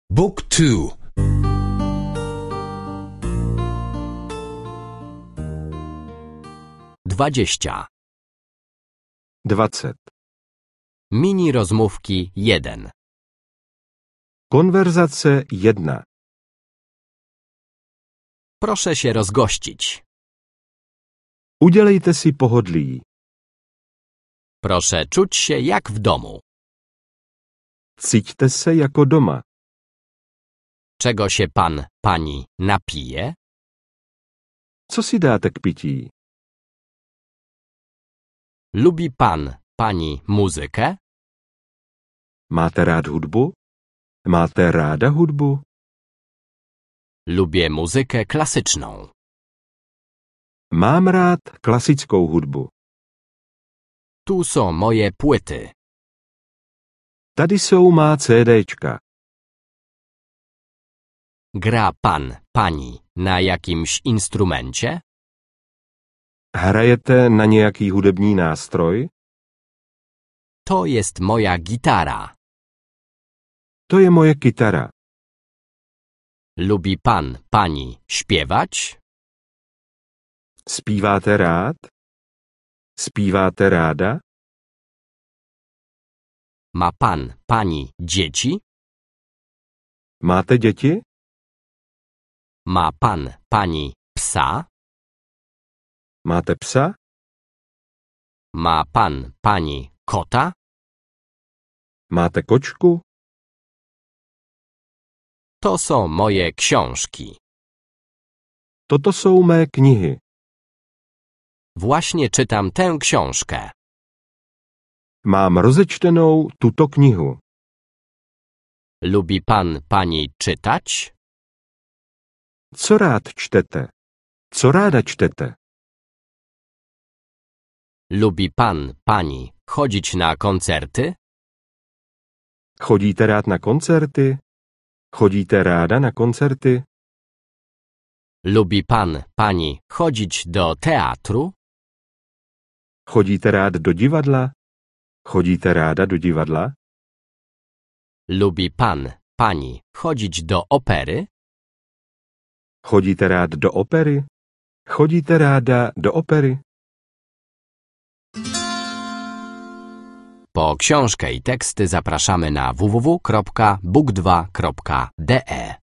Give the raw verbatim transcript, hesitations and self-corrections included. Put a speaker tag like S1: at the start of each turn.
S1: Book two.
S2: Dwadzieścia.
S3: Dvacet.
S2: Mini rozmówki jeden.
S3: Konverzace jedna.
S2: Proszę się rozgościć.
S3: Udělejte si pohodlí.
S2: Proszę czuć się jak w domu.
S3: Cíťte se jako doma.
S2: Czego się pan, pani napije?
S3: Co si dáte k pití?
S2: Lubi pan, pani muzykę?
S3: Máte rád hudbu? Máte ráda hudbu?
S2: Lubię muzykę klasyczną.
S3: Mám rád klasickou hudbu.
S2: Tu są moje płyty.
S3: Tady jsou má CDčka.
S2: Gra pan, pani na jakimś instrumencie?
S3: Hrajete na nějaký hudební nástroj?
S2: To jest moja gitara.
S3: To je moje kytara.
S2: Lubi pan, pani śpiewać?
S3: Zpíváte rád? Zpíváte ráda?
S2: Ma pan, pani dzieci?
S3: Máte děti?
S2: Ma pan, pani psa?
S3: Máte psa?
S2: Ma pan, pani kota?
S3: Máte kočku?
S2: To są moje książki.
S3: Toto jsou mé knihy.
S2: Właśnie czytam tę książkę.
S3: Mám rozečtenou tuto knihu.
S2: Lubi pan, pani czytać?
S3: Co rád čtete? Co ráda čtete?
S2: Lubi pan, pani chodzić na koncerty?
S3: Chodíte rád na koncerty? Chodíte ráda na koncerty?
S2: Lubi pan, pani chodzić do teatru?
S3: Chodíte rád do divadla? Chodíte ráda do divadla?
S2: Lubi pan, pani chodzić do opery?
S3: Chodíte rád do opery? Chodíte ráda do opery?
S2: Po książkę i teksty zapraszamy na w w w kropka book dwa kropka d e.